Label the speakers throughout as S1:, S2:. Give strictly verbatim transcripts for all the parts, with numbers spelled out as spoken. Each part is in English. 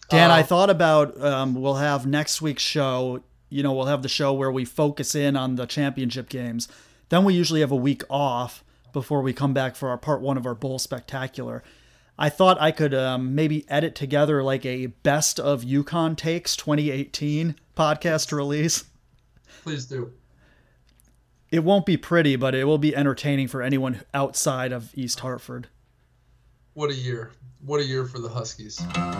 S1: Dan,
S2: Um,
S1: I thought about um, we'll have next week's show. You know, we'll have the show where we focus in on the championship games. Then we usually have a week off before we come back for our part one of our Bowl Spectacular. I thought I could um, maybe edit together like a best of UConn takes twenty eighteen podcast release.
S2: Please do.
S1: It won't be pretty, but it will be entertaining for anyone outside of East Hartford.
S2: What a year. What a year for the Huskies.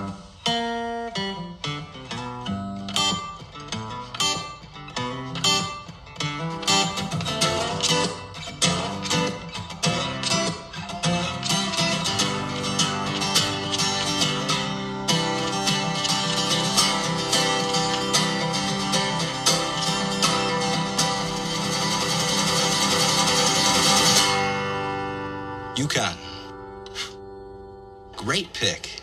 S3: UConn. Great pick.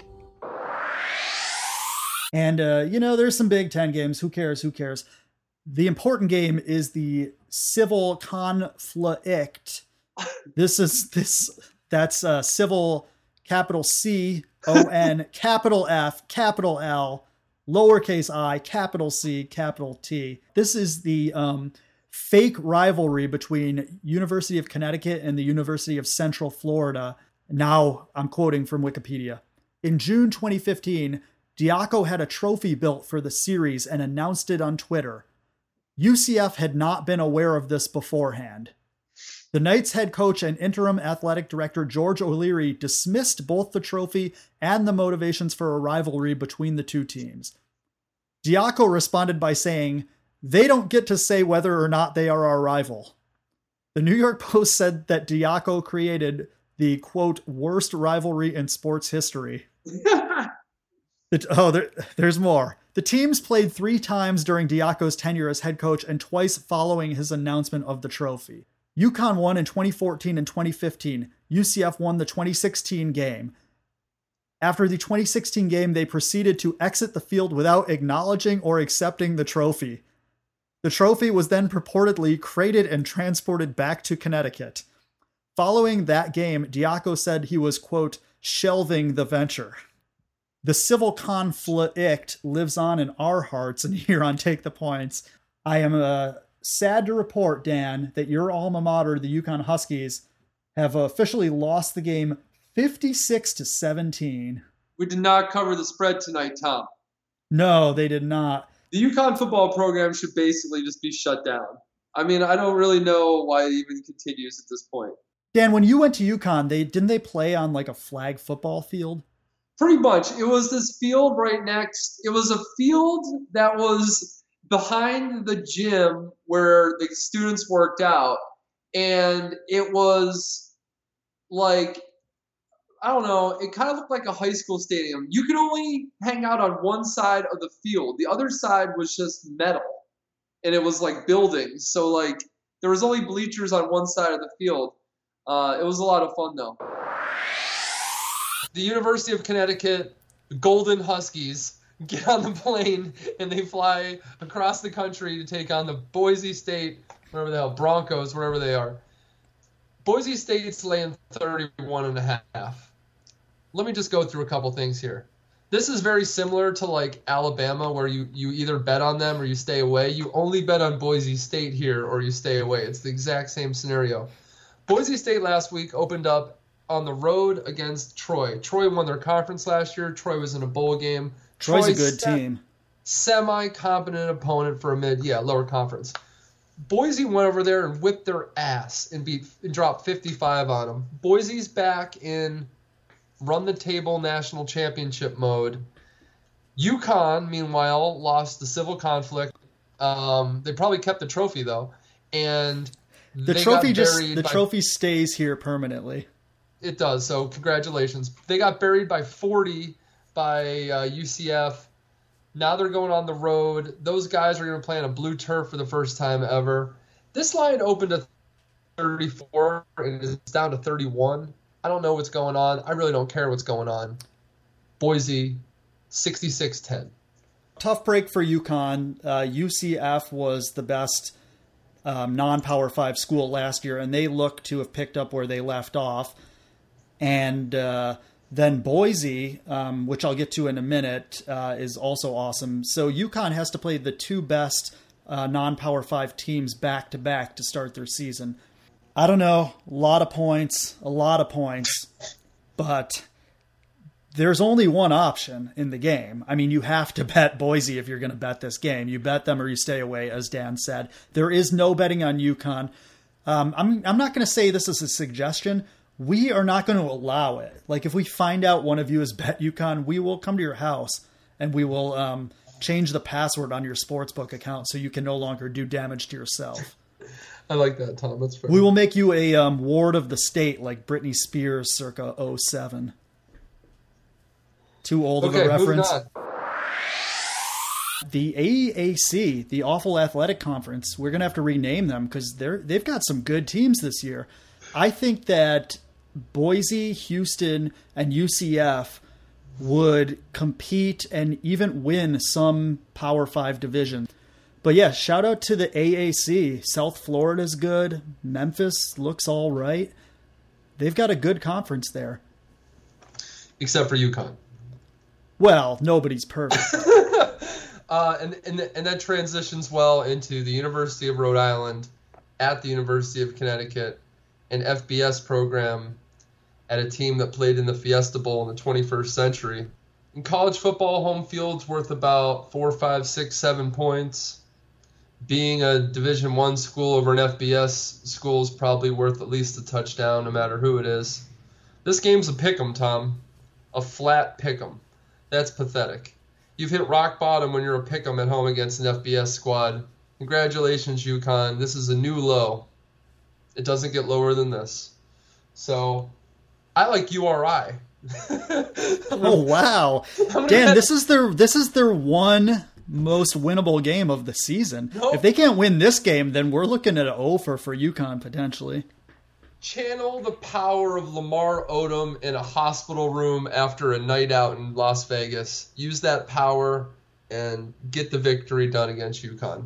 S1: And, uh, you know, there's some Big Ten games. Who cares? Who cares? The important game is the civil conflict. This is this. That's uh, civil capital C O N capital F capital L lowercase I capital C capital T. This is the um, fake rivalry between University of Connecticut and the University of Central Florida. Now I'm quoting from Wikipedia. In June twenty fifteen, Diaco had a trophy built for the series and announced it on Twitter. U C F had not been aware of this beforehand. The Knights head coach and interim athletic director George O'Leary dismissed both the trophy and the motivations for a rivalry between the two teams. Diaco responded by saying, "They don't get to say whether or not they are our rival." The New York Post said that Diaco created the, quote, worst rivalry in sports history. The, oh, there, there's more. The teams played three times during Diaco's tenure as head coach and twice following his announcement of the trophy. UConn won in twenty fourteen and twenty fifteen. U C F won the twenty sixteen game. After the twenty sixteen game, they proceeded to exit the field without acknowledging or accepting the trophy. The trophy was then purportedly crated and transported back to Connecticut. Following that game, Diaco said he was, quote, shelving the venture. The civil conflict lives on in our hearts and here on Take the Points. I am uh, sad to report, Dan, that your alma mater, the UConn Huskies, have officially lost the game fifty-six to seventeen.
S2: We did not cover the spread tonight, Tom.
S1: No, they did not.
S2: The UConn football program should basically just be shut down. I mean, I don't really know why it even continues at this point.
S1: Dan, when you went to UConn, they didn't they play on like a flag football field?
S2: Pretty much. It was this field right next. It was a field that was behind the gym where the students worked out. And it was like, I don't know, it kind of looked like a high school stadium. You could only hang out on one side of the field. The other side was just metal. And it was like buildings. So like there was only bleachers on one side of the field. Uh, it was a lot of fun though. The University of Connecticut, the Golden Huskies, get on the plane and they fly across the country to take on the Boise State, whatever the hell, Broncos, wherever they are. Boise State's laying thirty-one and a half. Let me just go through a couple things here. This is very similar to like Alabama, where you, you either bet on them or you stay away. You only bet on Boise State here or you stay away. It's the exact same scenario. Boise State last week opened up on the road against Troy. Troy won their conference last year. Troy was in a bowl game.
S1: Troy's
S2: Troy's
S1: a good
S2: se-
S1: team.
S2: Semi-competent opponent for a mid, yeah, lower conference. Boise went over there and whipped their ass and beat and dropped fifty-five on them. Boise's back in run-the-table national championship mode. UConn, meanwhile, lost the civil conflict. Um, they probably kept the trophy, though. And
S1: the
S2: they
S1: trophy
S2: got
S1: just
S2: buried
S1: the
S2: by-
S1: trophy stays here permanently.
S2: It does, so congratulations. They got buried by forty by uh, U C F. Now they're going on the road. Those guys are going to play on a blue turf for the first time ever. This line opened at thirty-four and is down to thirty-one. I don't know what's going on. I really don't care what's going on. Boise, sixty-six ten.
S1: Tough break for UConn. Uh, U C F was the best um, non-Power five school last year, and they look to have picked up where they left off. And uh, Then Boise, um, which I'll get to in a minute, uh, is also awesome. So UConn has to play the two best uh, non-Power five teams back-to-back to start their season. I don't know, a lot of points, a lot of points, but there's only one option in the game. I mean, you have to bet Boise if you're going to bet this game. You bet them or you stay away, as Dan said. There is no betting on UConn. Um, I'm, I'm not going to say this is a suggestion. We are not going to allow it. Like, if we find out one of you has bet UConn, we will come to your house and we will um, change the password on your sportsbook account so you can no longer do damage to yourself.
S3: I like that, Tom. That's fair.
S1: We will make you a um, ward of the state like Britney Spears circa oh seven. Too old
S3: okay,
S1: of a reference.
S3: Moving on.
S1: The A A C, the Awful Athletic Conference, we're going to have to rename them because they're they've got some good teams this year. I think that Boise, Houston, and U C F would compete and even win some Power Five division. But yeah, shout out to the A A C. South Florida's good. Memphis looks all right. They've got a good conference there.
S3: Except for UConn.
S1: Well, nobody's perfect.
S3: uh, and, and, and that transitions well into the University of Rhode Island at the University of Connecticut, an F B S program at a team that played in the Fiesta Bowl in the twenty-first century. In college football, home field's worth about four, five, six, seven points. Being a Division One school over an F B S school is probably worth at least a touchdown, no matter who it is. This game's a pick'em, Tom. A flat pick'em. That's pathetic. You've hit rock bottom when you're a pick'em at home against an F B S squad. Congratulations, UConn. This is a new low. It doesn't get lower than this. So, I like U R I.
S1: Oh wow, Dan! This is their this is their one most winnable game of the season. Nope. If they can't win this game, then we're looking at an over for UConn potentially.
S3: Channel the power of Lamar Odom in a hospital room after a night out in Las Vegas. Use that power and get the victory done against UConn.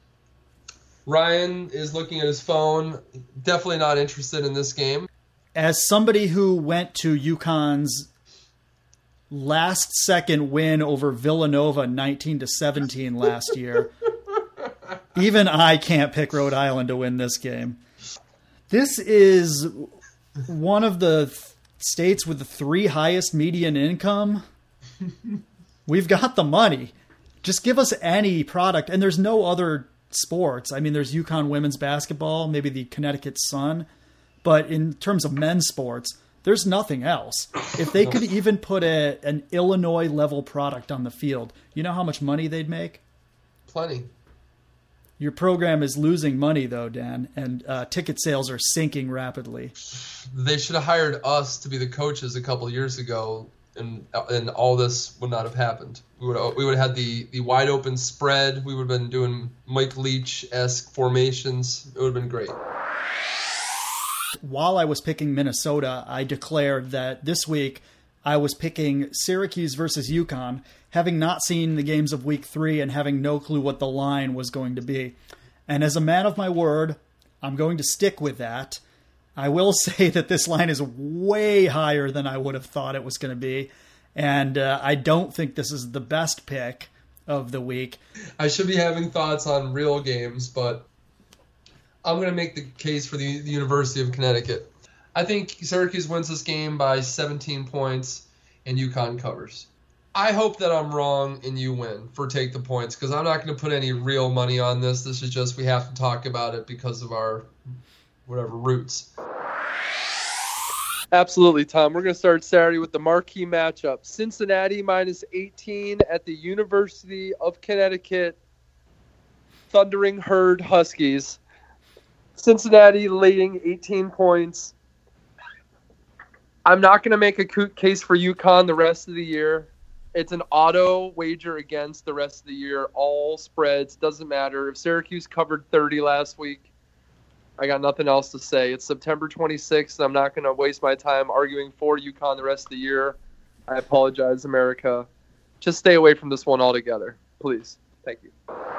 S3: Ryan is looking at his phone. Definitely not interested in this game.
S1: As somebody who went to UConn's last second win over Villanova nineteen to seventeen last year, even I can't pick Rhode Island to win this game. This is one of the th- states with the three highest median income. We've got the money. Just give us any product. And there's no other sports. I mean, there's UConn women's basketball, maybe the Connecticut Sun. But in terms of men's sports, there's nothing else. If they could even put a, an Illinois-level product on the field, you know how much money they'd make?
S3: Plenty.
S1: Your program is losing money, though, Dan, and uh, ticket sales are sinking rapidly.
S3: They should have hired us to be the coaches a couple of years ago, and and all this would not have happened. We would have, we would have had the, the wide open spread. We would have been doing Mike Leach-esque formations. It would have been great.
S1: While I was picking Minnesota, I declared that this week I was picking Syracuse versus UConn, having not seen the games of week three and having no clue what the line was going to be. And as a man of my word, I'm going to stick with that. I will say that this line is way higher than I would have thought it was going to be. And uh, I don't think this is the best pick of the week.
S3: I should be having thoughts on real games, but I'm going to make the case for the, the University of Connecticut. I think Syracuse wins this game by seventeen points and UConn covers. I hope that I'm wrong and you win for take the points, because I'm not going to put any real money on this. This is just we have to talk about it because of our whatever roots.
S2: Absolutely, Tom. We're going to start Saturday with the marquee matchup. Cincinnati minus eighteen at the University of Connecticut. Thundering Herd Huskies. Cincinnati leading eighteen points. I'm not going to make a case for UConn the rest of the year. It's an auto wager against the rest of the year. All spreads, doesn't matter. If Syracuse covered thirty last week, I got nothing else to say. It's September twenty-sixth. I'm not going to waste my time arguing for UConn the rest of the year. I apologize, America. Just stay away from this one altogether, please. Thank you.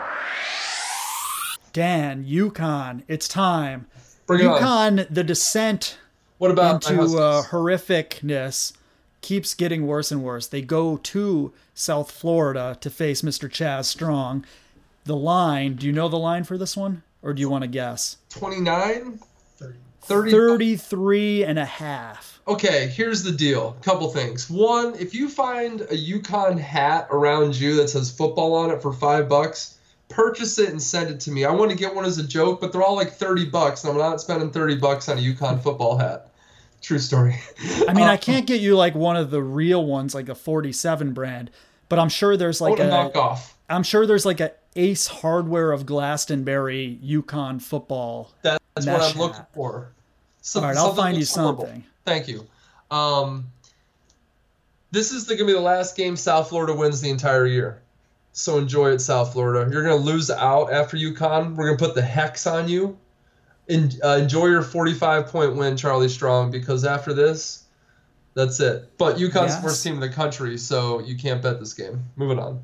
S1: Dan, UConn, it's time.
S3: Bring it
S1: UConn,
S3: on.
S1: The descent
S3: what about
S1: into uh, horrificness keeps getting worse and worse. They go to South Florida to face Mister Chaz Strong. The line, do you know the line for this one? Or do you want to guess?
S3: twenty-nine?
S1: thirty. thirty-three and a half.
S3: Okay, here's the deal. Couple things. One, if you find a UConn hat around you that says football on it for five bucks, purchase it and send it to me. I want to get one as a joke, but they're all like thirty bucks, and I'm not spending thirty bucks on a UConn football hat. True story.
S1: I mean,
S3: um,
S1: I can't get you like one of the real ones, like a forty-seven brand, but I'm sure there's like
S3: I
S1: a
S3: knock off.
S1: I'm sure there's like a Ace Hardware of Glastonbury UConn football.
S3: That's what I'm
S1: hat.
S3: looking for. Some,
S1: All right, I'll find you
S3: horrible.
S1: something.
S3: Thank you. Um, this is going to be the last game South Florida wins the entire year. So enjoy it, South Florida. You're going to lose out after UConn. We're going to put the hex on you. In, uh, enjoy your forty-five point win, Charlie Strong, because after this, that's it. But UConn's
S1: Yes.
S3: the first team in the country, so you can't bet this game. Moving on.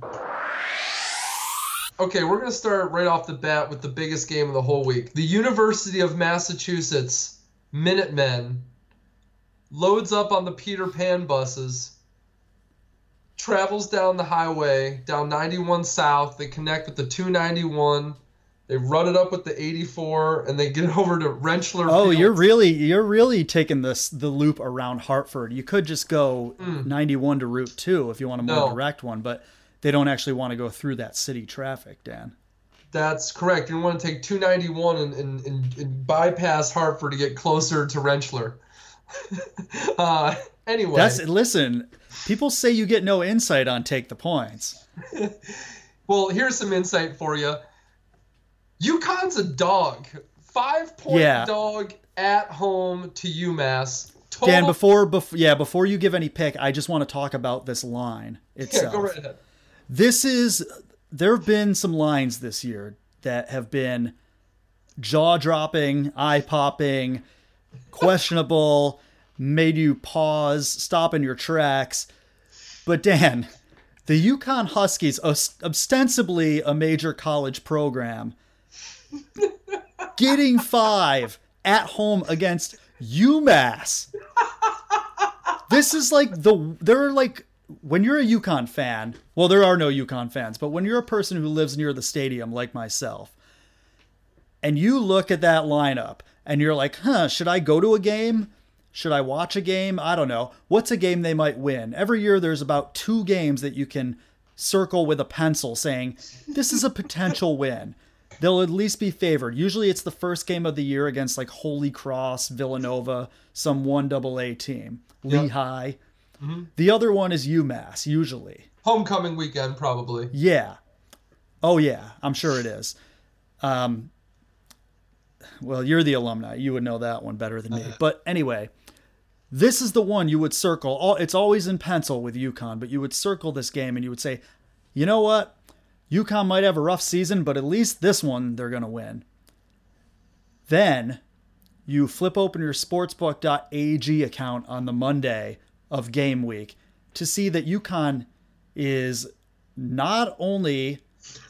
S3: Okay, we're going to start right off the bat with the biggest game of the whole week. The University of Massachusetts Minutemen loads up on the Peter Pan buses, travels down the highway, down ninety-one South. They connect with the two ninety-one. They run it up with the eighty-four, and they get over to Rentschler
S1: Oh,
S3: Field.
S1: you're really you're really taking this the loop around Hartford. You could just go
S3: Mm.
S1: ninety-one to Route two if you want a more
S3: No.
S1: direct one, but they don't actually want to go through that city traffic, Dan.
S3: That's correct. You want to take two ninety-one and, and, and, and bypass Hartford to get closer to Rentschler. uh, anyway.
S1: That's listen. People say you get no insight on Take the Points.
S3: Well, here's some insight for you. UConn's a dog. Five-point
S1: Yeah.
S3: dog at home to UMass. Total...
S1: Dan, before before yeah, before you give any pick, I just want to talk about this line itself.
S3: Yeah, go right ahead.
S1: This is there have been some lines this year that have been jaw-dropping, eye-popping, questionable, made you pause, stop in your tracks. But Dan, the UConn Huskies, ostensibly a major college program, getting five at home against UMass. This is like the they're like when you're a UConn fan, well, there are no UConn fans, but when you're a person who lives near the stadium like myself, and you look at that lineup and you're like, huh, should I go to a game? Should I watch a game? I don't know. What's a game they might win? Every year there's about two games that you can circle with a pencil saying, this is a potential win. They'll at least be favored. Usually it's the first game of the year against like Holy Cross, Villanova, some one double A team,
S3: Yep.
S1: Lehigh.
S3: Mm-hmm.
S1: The other one is UMass, usually.
S3: Homecoming weekend, probably.
S1: Yeah. Oh, yeah. I'm sure it is. Um, well, you're the alumni. You would know that one better than me. But anyway, this is the one you would circle. It's always in pencil with UConn, but you would circle this game and you would say, you know what? UConn might have a rough season, but at least this one they're going to win. Then you flip open your sportsbook dot a g account on the Monday of game week to see that UConn is not only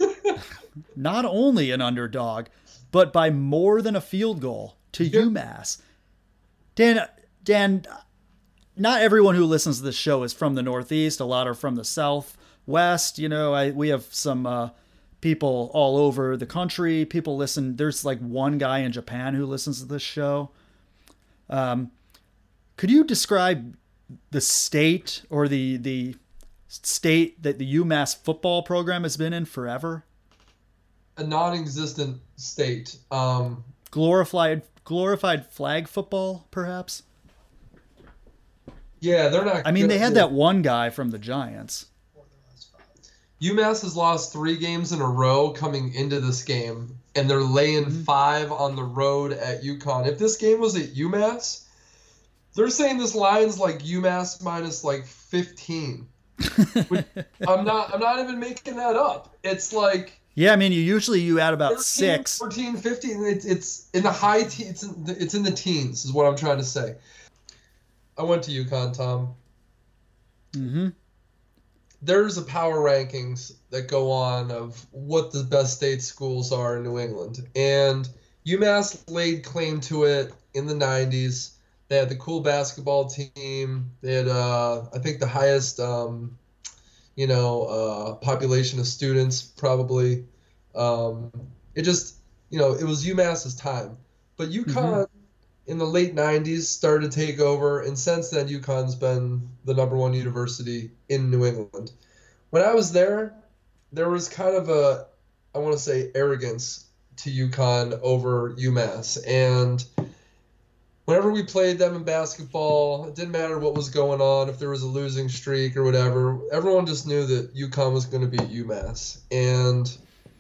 S1: not only an underdog, but by more than a field goal to
S3: Yep.
S1: UMass. Dan, Dan, not everyone who listens to this show is from the Northeast. A lot are from the Southwest. You know, I, we have some uh, people all over the country. People listen. There's like one guy in Japan who listens to this show. Um, could you describe the state or the the state that the UMass football program has been in forever?
S3: A non-existent state. Um,
S1: Glorified glorified flag football, perhaps?
S3: yeah, they're not.
S1: I mean,
S3: good.
S1: they had that one guy from the Giants.
S3: UMass has lost three games in a row coming into this game, and they're laying
S1: Mm-hmm.
S3: five on the road at UConn. If this game was at UMass, they're saying this line's like UMass minus like fifteen. Which, I'm not. I'm not even making that up. It's like
S1: Yeah, I mean, you usually you add about
S3: thirteen,
S1: six.
S3: fourteen, fifteen. It's it's in the high. Te- it's in the, it's in the teens. Is what I'm trying to say. I went to UConn, Tom.
S1: Mm-hmm.
S3: There's a power rankings that go on of what the best state schools are in New England. And UMass laid claim to it in the nineties. They had the cool basketball team. They had, uh, I think, the highest, um, you know, uh, population of students probably. Um, it just, you know, it was UMass's time. But UConn mm-hmm. in the late nineties started to take over, and since then UConn's been the number one university in New England. When I was there, there was kind of a, I want to say, arrogance to UConn over UMass. And whenever we played them in basketball, it didn't matter what was going on, if there was a losing streak or whatever. Everyone just knew that UConn was going to beat UMass. And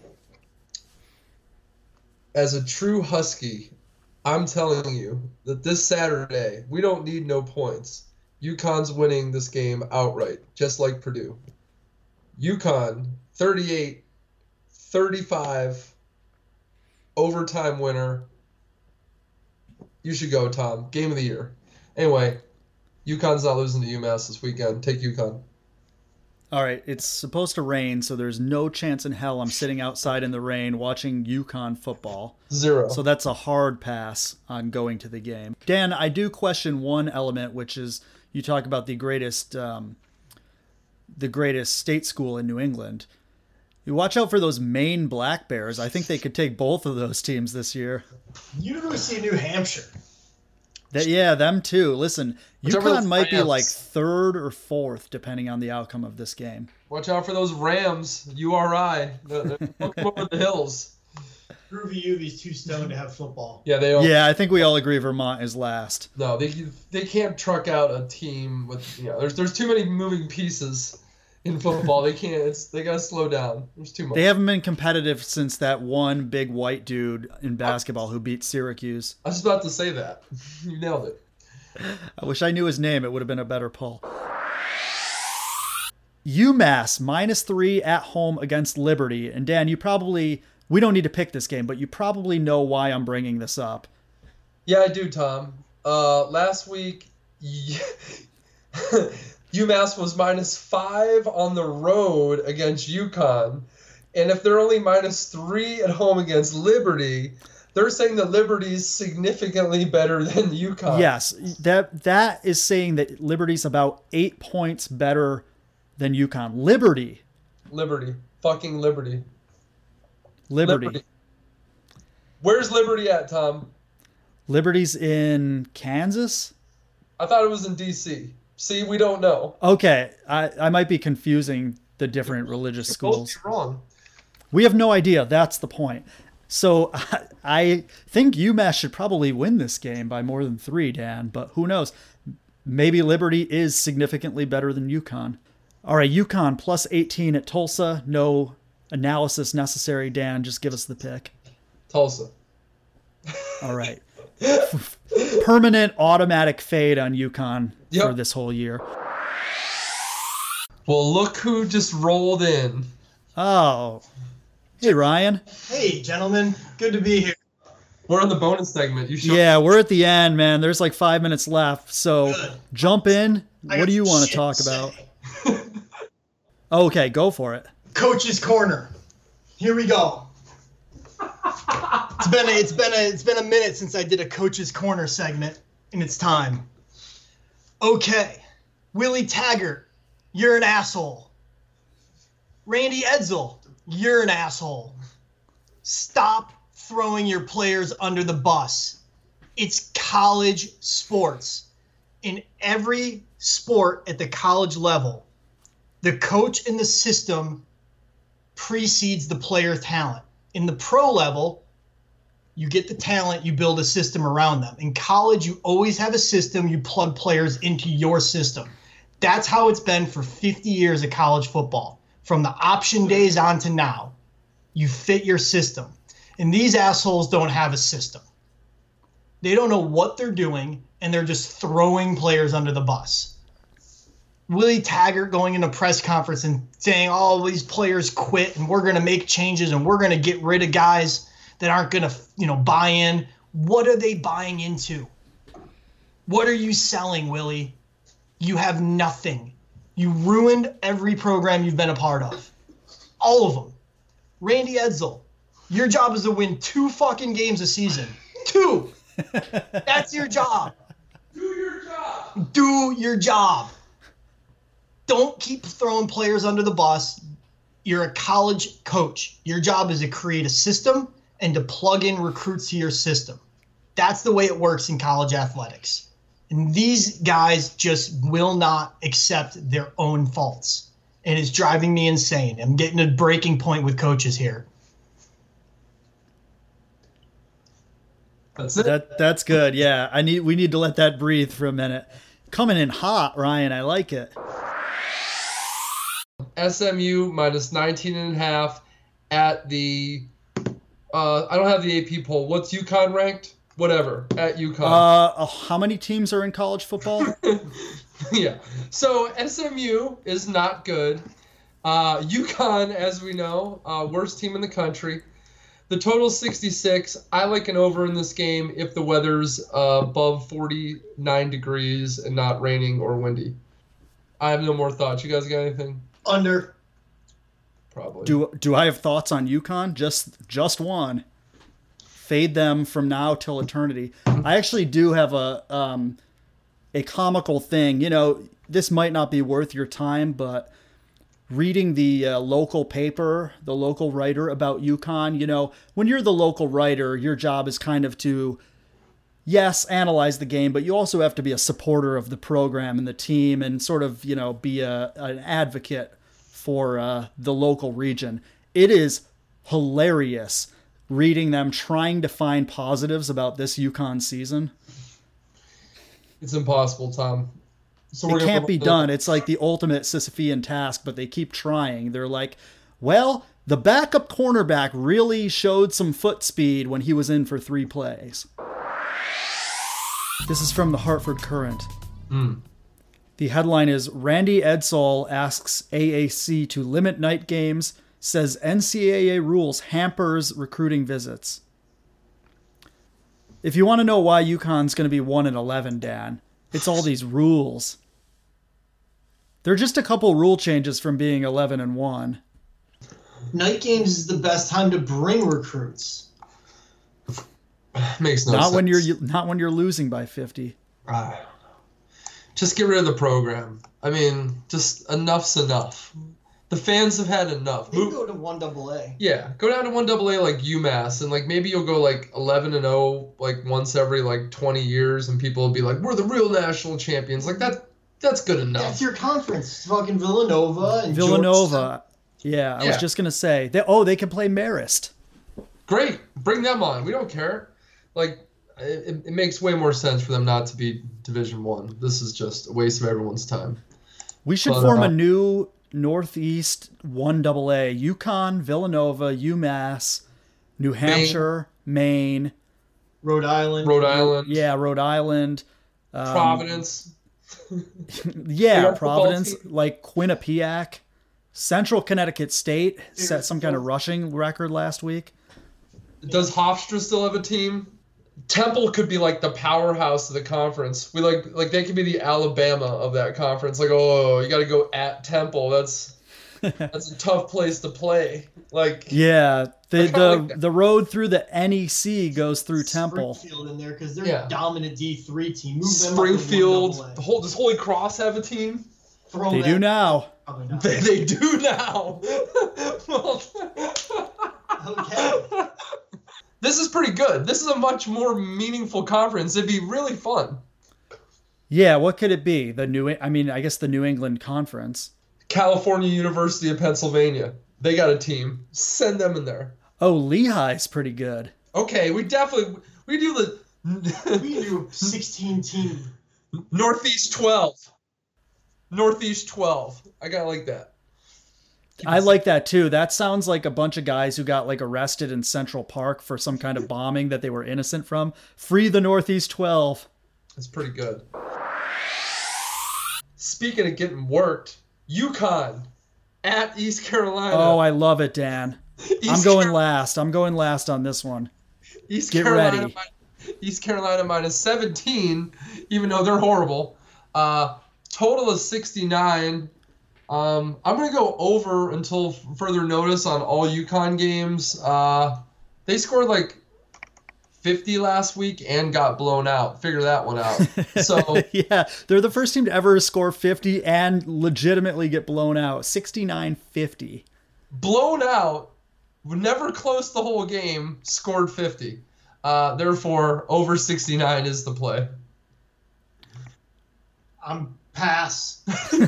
S3: as a true Husky, I'm telling you that this Saturday, we don't need no points. UConn's winning this game outright, just like Purdue. UConn, thirty-eight thirty-five, overtime winner. You should go, Tom. Game of the year. Anyway, UConn's not losing to UMass this weekend. Take UConn.
S1: All right, it's supposed to rain, so there's no chance in hell I'm sitting outside in the rain watching UConn football.
S3: Zero.
S1: So that's a hard pass on going to the game. Dan, I do question one element, which is you talk about the greatest, um, the greatest state school in New England. You watch out for those Maine Black Bears. I think they could take both of those teams this year.
S4: University of New Hampshire.
S1: That, yeah, them too. Listen,
S3: Whichever
S1: UConn might be
S3: Rams.
S1: like third or fourth, depending on the outcome of this game.
S3: Watch out for those Rams, U R I. They're, they're looking over the hills.
S4: Groovy Uvy's too stoned to have football.
S3: Yeah, they all.
S1: Yeah, I think we all agree Vermont is last.
S3: No, they they can't truck out a team with, you know, there's there's too many moving pieces in football. They can't. It's they gotta slow down. There's too much.
S1: They haven't been competitive since that one big white dude in basketball who beat Syracuse.
S3: I was just about to say that. You nailed it.
S1: I wish I knew his name. It would have been a better pull. UMass minus three at home against Liberty. And Dan, you probably, we don't need to pick this game, but you probably know why I'm bringing this up.
S3: Yeah, I do, Tom. Uh, last week, UMass was minus five on the road against UConn. And if they're only minus three at home against Liberty, they're saying that Liberty is significantly better than UConn.
S1: Yes, that that is saying that Liberty's about eight points better than UConn. Liberty.
S3: Liberty. Fucking Liberty.
S1: Liberty.
S3: Liberty. Where's Liberty at, Tom?
S1: Liberty's in Kansas?
S3: I thought it was in D C. See, we don't know.
S1: Okay, I, I might be confusing the different religious
S3: You're
S1: schools.
S3: both wrong.
S1: We have no idea. That's the point. So I, I think UMass should probably win this game by more than three, Dan, but who knows? Maybe Liberty is significantly better than UConn. All right, UConn plus eighteen at Tulsa. No analysis necessary, Dan. Just give us the pick.
S3: Tulsa.
S1: All right. Permanent automatic fade on UConn
S3: Yep.
S1: for this whole year.
S3: Well, look who just rolled in.
S1: Oh. Hey, Ryan.
S4: Hey, gentlemen. Good to be here.
S3: We're on the bonus segment. You should.
S1: Yeah, we're at the end, man. There's like five minutes left. So
S4: Good.
S1: jump in.
S4: I
S1: What
S4: got
S1: do you
S4: some
S1: want to
S4: shit
S1: talk
S4: to
S1: about?
S4: say.
S1: Okay, go for it.
S4: Coach's Corner. Here we go. It's been a, it's been a, it's been a minute since I did a Coach's Corner segment, and it's time. Okay, Willie Taggart, you're an asshole. Randy Edsall, you're an asshole. Stop throwing your players under the bus. It's college sports. In every sport at the college level, the coach and the system precedes the player talent. In the pro level, you get the talent, you build a system around them. In college, you always have a system, you plug players into your system. That's how it's been for fifty years of college football. From the option days on to now, you fit your system. And these assholes don't have a system. They don't know what they're doing, and they're just throwing players under the bus. Willie Taggart going in a press conference and saying, oh, these players quit and we're going to make changes and we're going to get rid of guys that aren't going to, you know, buy in. What are they buying into? What are you selling, Willie? You have nothing. You ruined every program you've been a part of. All of them. Randy Edsall, your job is to win two fucking games a season. Two. That's your job. Do your job. Don't keep throwing players under the bus. You're a college coach. Your job is to create a system and to plug in recruits to your system. That's the way it works in college athletics. And these guys just will not accept their own faults. And it's driving me insane. I'm getting a breaking point with coaches here.
S2: That's it.
S1: That that's good. Yeah, I need we need to let that breathe for a minute. Coming in hot, Ryan. I like it.
S3: S M U minus nineteen and a half at the. Uh, I don't have the A P poll. What's UConn ranked? Whatever at UConn.
S1: Uh, uh, how many teams are in college football?
S3: Yeah. So S M U is not good. Uh, UConn, as we know, uh, worst team in the country. The total sixty-six. I like an over in this game if the weather's uh, above forty-nine degrees and not raining or windy. I have no more thoughts. You guys got anything?
S4: Under.
S3: Probably.
S1: Do do I have thoughts on UConn? Just just one. Fade them from now till eternity. I actually do have a um, a comical thing. You know, this might not be worth your time, but reading the uh, local paper, the local writer about UConn, you know, when you're the local writer, your job is kind of to, yes, analyze the game, but you also have to be a supporter of the program and the team and sort of, you know, be a, an advocate for uh, the local region. It is hilarious reading them trying to find positives about this UConn season.
S3: It's impossible, Tom. So
S1: It can't be done. It's like the ultimate Sisyphean task, but they keep trying. They're like, well, the backup cornerback really showed some foot speed when he was in for three plays. This is from the Hartford Courant.
S3: Mm.
S1: The headline is, Randy Edsall asks A A C to limit night games, says N C double A rules hampers recruiting visits. If you want to know why UConn's going to be one and eleven, Dan, it's all these rules. They're just a couple rule changes from being eleven and one.
S4: Night games is the best time to bring recruits.
S3: Makes no
S1: not
S3: sense.
S1: when you're not when you're losing by fifty.
S3: Uh, just get rid of the program. I mean, just enough's enough. The fans have had enough.
S4: They
S3: Move,
S4: go to one double A.
S3: yeah, go down to one double A like UMass, and like maybe you'll go like eleven and zero like once every like twenty years, and people will be like, "We're the real national champions." Like that. That's good enough.
S4: That's your conference. Fucking Villanova and
S1: Villanova. Yeah, I
S3: Yeah.
S1: was just gonna say. They, oh, they can play Marist.
S3: Great, bring them on. We don't care. Like, it, it makes way more sense for them not to be Division One. This is just a waste of everyone's time.
S1: We should
S3: But,
S1: form
S3: uh,
S1: a new Northeast one double A. UConn, Villanova, UMass, New Hampshire, Maine.
S4: Rhode Island.
S3: Rhode Island,
S1: Yeah, Rhode Island. Um,
S3: Providence.
S1: Yeah,
S3: Our football
S1: Providence,
S3: team.
S1: like Quinnipiac. Central Connecticut State set some kind of rushing record last week.
S3: Does Hofstra still have a team? Temple could be like the powerhouse of the conference. We like like they could be the Alabama of that conference. Like, oh, you got to go at Temple. That's that's a tough place to play. Like,
S1: Yeah, the
S3: I kinda
S1: the,
S3: like that.
S1: the road through the N E C goes through Temple.
S4: Springfield in there because they're
S3: Yeah.
S4: a dominant D three team. Move them up to
S3: Springfield.
S4: one double A.
S3: The whole does Holy Cross have a team?
S4: Throw
S1: They
S4: them-
S1: do now.
S4: Probably not.
S3: They, they do now. Well,
S4: Okay.
S3: this is pretty good. This is a much more meaningful conference. It'd be really fun.
S1: Yeah, what could it be? The New I mean, I guess the New England Conference.
S3: California University of Pennsylvania. They got a team. Send them in there.
S1: Oh, Lehigh's pretty good.
S3: Okay, we definitely we do the
S4: We do a sixteen team.
S3: Northeast twelve. Northeast twelve. I got like that.
S1: I like that too. That sounds like a bunch of guys who got like arrested in Central Park for some kind of bombing that they were innocent from. Free the Northeast twelve.
S3: That's pretty good. Speaking of getting worked, UConn at East Carolina.
S1: Oh, I love it, Dan.
S3: East
S1: I'm going
S3: Car-
S1: last. I'm going last on this one.
S3: East
S1: Get
S3: Carolina.
S1: ready.
S3: mi- East Carolina minus seventeen, even though they're horrible. Uh, total is sixty-nine. Um, I'm gonna go over until f- further notice on all UConn games. Uh, they scored like fifty last week and got blown out. Figure that one out. So
S1: yeah, they're the first team to ever score fifty and legitimately get blown out. sixty-nine fifty.
S3: Blown out, never close the whole game, scored fifty. Uh, therefore, over sixty-nine is the play.
S4: I'm pass.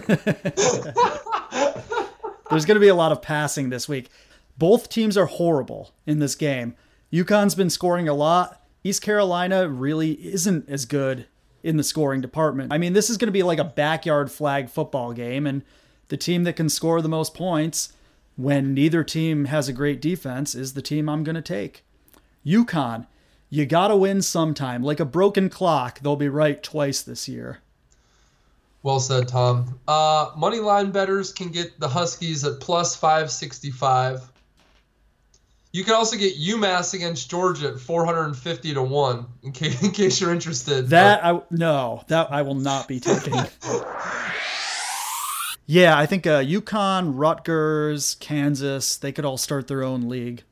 S1: There's going to be a lot of passing this week. Both teams are horrible in this game. UConn's been scoring a lot. East Carolina really isn't as good in the scoring department. I mean, this is going to be like a backyard flag football game, and the team that can score the most points when neither team has a great defense is the team I'm going to take. UConn, you got to win sometime. Like a broken clock, they'll be right twice this year.
S3: Well said, Tom. Uh, money line bettors can get the Huskies at plus five sixty-five. You can also get UMass against Georgia at four hundred fifty to one, in case, in case you're interested.
S1: That, I, no, that I will not be taking. Yeah, I think uh, UConn, Rutgers, Kansas, they could all start their own league.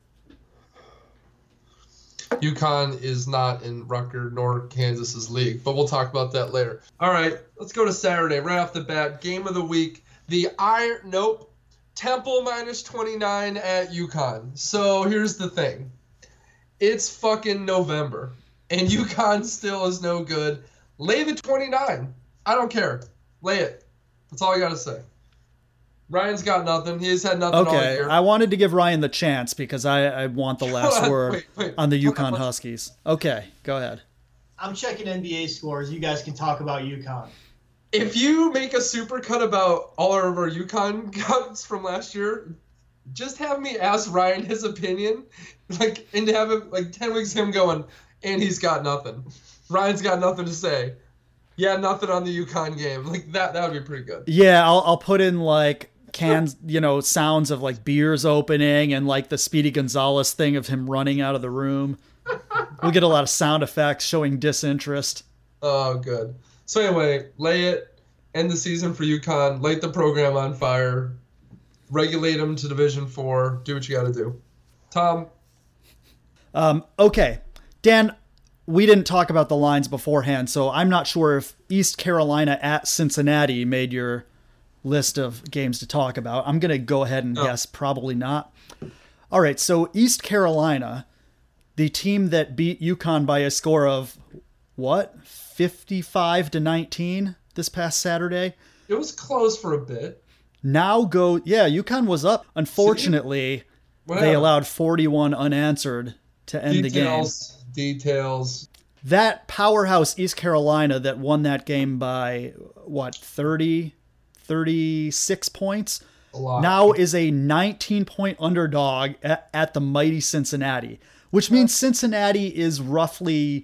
S3: UConn is not in Rutgers nor Kansas's league, but we'll talk about that later. All right, let's go to Saturday. Right off the bat, game of the week. The Iron, nope, Temple minus twenty-nine at UConn. So here's the thing. It's fucking November, and UConn still is no good. Lay the twenty-nine. I don't care. Lay it. That's all I got to say. Ryan's got nothing. He's had nothing all
S1: Okay,
S3: year.
S1: I wanted to give Ryan the chance because I, I want the last word
S3: wait, wait.
S1: on the UConn Huskies. Okay, go ahead.
S4: I'm checking N B A scores. You guys can talk about UConn.
S3: If you make a super cut about all of our UConn cuts from last year, just have me ask Ryan his opinion, like, and to have him, like, ten weeks him going, and he's got nothing. Ryan's got nothing to say. Yeah, nothing on the UConn game. Like, that that would be pretty good.
S1: Yeah, I'll I'll put in like cans, you know, sounds of like beers opening and like the Speedy Gonzalez thing of him running out of the room. We'll get a lot of sound effects showing disinterest.
S3: Oh, good. So anyway, lay it, end the season for UConn, light the program on fire, regulate them to Division Four, do what you got to do. Tom?
S1: Um, okay, Dan, we didn't talk about the lines beforehand, so I'm not sure if East Carolina at Cincinnati made your list of games to talk about. I'm going to go ahead and
S3: No.
S1: guess probably not. All right, so East Carolina, the team that beat UConn by a score of, what, fifty-five to nineteen this past Saturday?
S3: It was close for a bit.
S1: Now go, yeah, UConn was up. Unfortunately,
S3: What
S1: they
S3: happened?
S1: allowed forty-one unanswered to end the game.
S3: Details, details.
S1: That powerhouse East Carolina that won that game by, what, thirty, thirty-six points,
S3: A lot.
S1: now is a nineteen-point underdog at, at the mighty Cincinnati, which means Cincinnati is roughly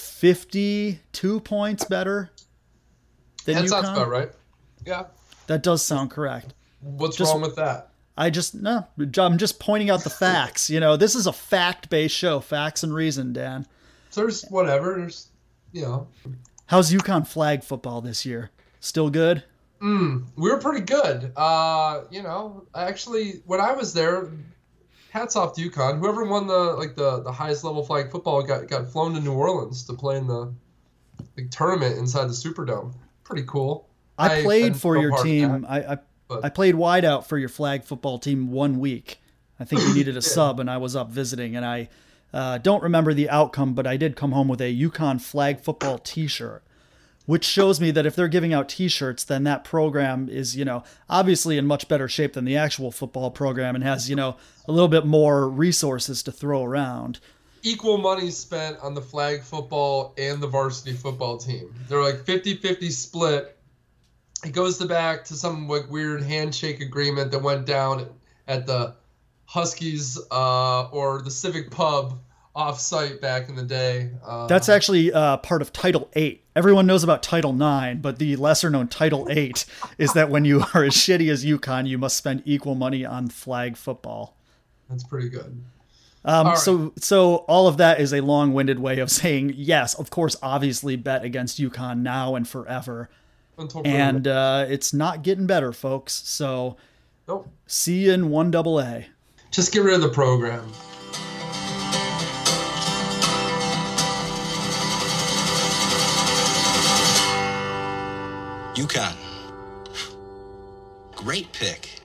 S1: fifty-two points better than
S3: That
S1: UConn.
S3: sounds about right. Yeah.
S1: That does sound correct.
S3: What's
S1: Just-
S3: wrong with that?
S1: I just, no, I'm just pointing out the facts. You know, this is a fact-based show, facts and reason, Dan.
S3: So there's whatever. There's, you know.
S1: How's UConn flag football this year? Still good?
S3: Mm, we were pretty good. Uh, you know, actually, when I was there, hats off to UConn. Whoever won the like the, the highest level flag football got, got flown to New Orleans to play in the like, tournament inside the Superdome. Pretty cool.
S1: I
S3: I
S1: played
S3: didn't
S1: for
S3: go
S1: your
S3: hard
S1: team.
S3: at
S1: I, I
S3: but-
S1: I played wideout for your flag football team one week. I think you needed a sub, and I was up visiting, and I uh, don't remember the outcome, but I did come home with a UConn flag football T-shirt, which shows me that if they're giving out T-shirts, then that program is, you know, obviously in much better shape than the actual football program and has, you know, a little bit more resources to throw around.
S3: Equal money spent on the flag football and the varsity football team. They're like fifty-fifty split. It goes back to some like weird handshake agreement that went down at the Huskies uh, or the Civic Pub off-site back in the day. Uh,
S1: That's actually uh, part of Title eight. Everyone knows about Title nine, but the lesser-known Title eight is that when you are as shitty as UConn, you must spend equal money on flag football.
S3: That's pretty good.
S1: Um,
S3: All right.
S1: So, so all of that is a long-winded way of saying yes. Of course, obviously, bet against UConn now and forever,
S3: Until
S1: and uh, it's not getting better, folks. So,
S3: nope.
S1: see you in one double A.
S3: Just get rid of the program.
S5: UConn. Great pick.